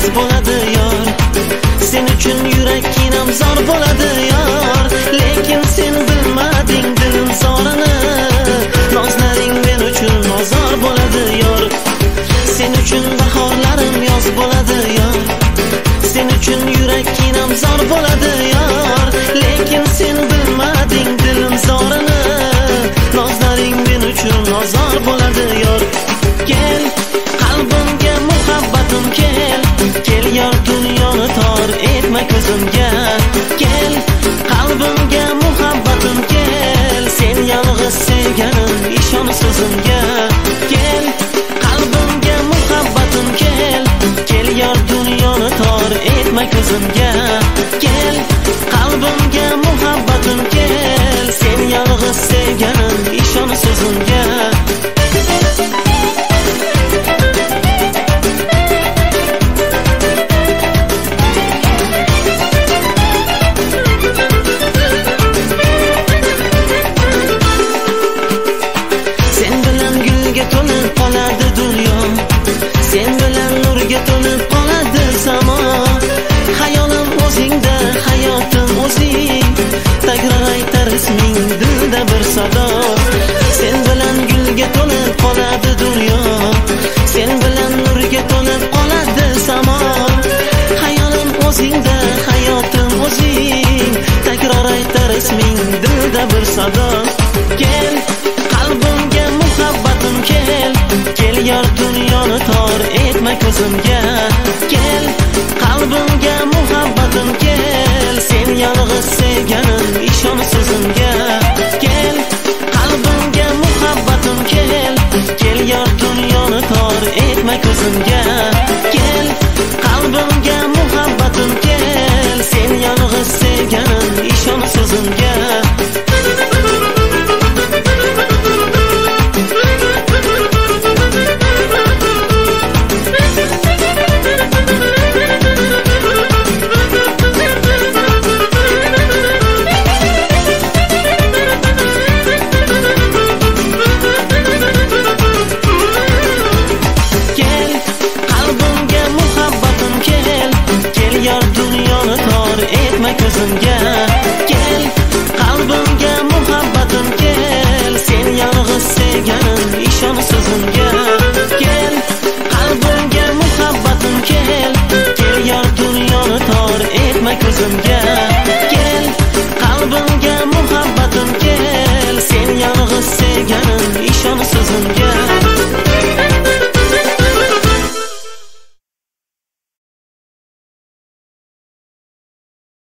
bo'ladi yor. Sen uchun yurak kinam zor bo'ladi yor. Lekin sen bilmading dilim zorini. Nozlaring men uchun nozor bo'ladi yor. Sen uchun bahorlarim yoz bo'ladi yor. Sen uchun yurak kinam zor bo'ladi yor. Lekin sen bilmading dilim zorini. Nozlaring men uchun nozor bo'ladi yor. Kel qalbimga muhabbatim kel. Kel yor dunyoni tor etma ko'zimga. Kel qalbimga muhabbatim kel. Sen yolg'iz sevganim ishon so'zimga. Kel qalbimga muhabbatim kel. Kel yor dunyoni tor etma ko'zimga. Kel qalbimga muhabbatim kel. Sen yolg'iz sevganim ishon so'zimga. To'lib qoladi dunyo, sen bilan nurga to'lib qoladi samo. Hayolim o'zingda, hayotim o'zing, takror aytar isming dilda bir sado. Sen bilan gulga to'lib qoladi dunyo, sen bilan nurga to'lib qoladi samo. Hayolim o'zingda, hayotim o'zing, takror aytar isming dilda bir sado. Kel qalbimga muhabbatim kel. Kel yor dunyoni tor etma ko'zimga. Kel qalbimga muhabbatim kel. Sen yolg'iz sevganim ishon so'zimga. Kel qalbimga muhabbatim kel. Kel yor dunyoni tor etma ko'zimga. Kel qalbimga muhabbatim kel. Sen yolg'iz sevganim ishon so'zimga. Ko'zimga kel qalbimga muhabbatim kel. Sen yolg'iz sevganim ishon so'zimga. Kel qalbimga muhabbatim kel. Kel yor dunyoni tor etma ko'zimga. Kel qalbimga muhabbatim kel. Sen yolg'iz sevganim